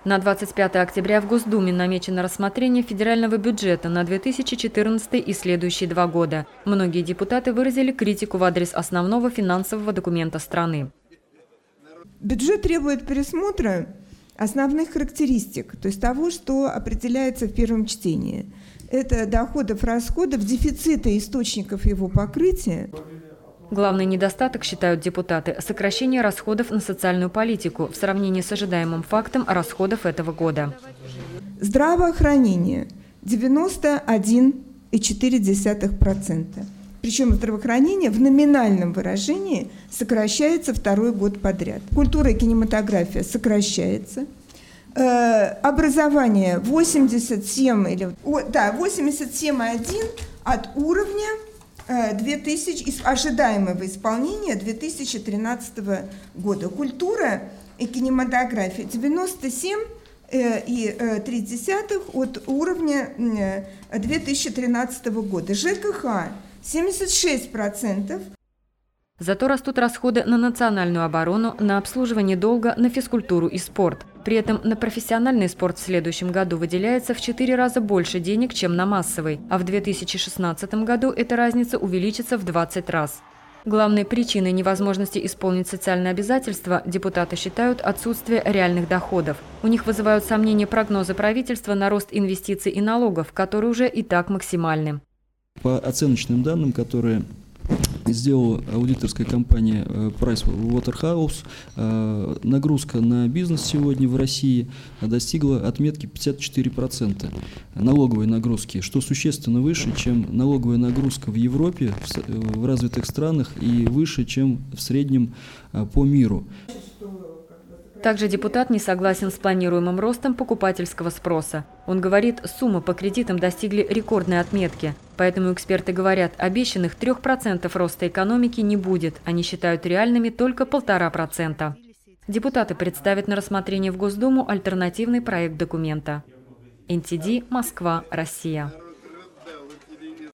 На 25 октября в Госдуме намечено рассмотрение федерального бюджета на 2014 и следующие 2 года. Многие депутаты выразили критику в адрес основного финансового документа страны. Бюджет требует пересмотра основных характеристик, то есть того, что определяется в первом чтении. Это доходов, расходов, дефицита источников его покрытия. Главный недостаток, считают депутаты, сокращение расходов на социальную политику в сравнении с ожидаемым фактом расходов этого года. Здравоохранение – 91,4%. Причем здравоохранение в номинальном выражении сокращается 2-й год подряд. Культура и кинематография сокращается. Образование 87,1 от уровня ожидаемого исполнения 2013 года. Культура и кинематография 97,3 от уровня 2013 года. ЖКХ 76%. Зато растут расходы на национальную оборону, на обслуживание долга, на физкультуру и спорт. При этом на профессиональный спорт в следующем году выделяется в 4 раза больше денег, чем на массовый, а в 2016 году эта разница увеличится в 20 раз. Главной причиной невозможности исполнить социальные обязательства депутаты считают отсутствие реальных доходов. У них вызывают сомнения прогнозы правительства на рост инвестиций и налогов, которые уже и так максимальны. По оценочным данным, которые сделала аудиторская компания PricewaterhouseCoopers, нагрузка на бизнес сегодня в России достигла отметки 54% налоговой нагрузки, что существенно выше, чем налоговая нагрузка в Европе, в развитых странах, и выше, чем в среднем по миру. Также депутат не согласен с планируемым ростом покупательского спроса. Он говорит, суммы по кредитам достигли рекордной отметки. Поэтому эксперты говорят, обещанных 3% роста экономики не будет. Они считают реальными только 1,5%. Депутаты представят на рассмотрение в Госдуму альтернативный проект документа. НТД, Москва, Россия.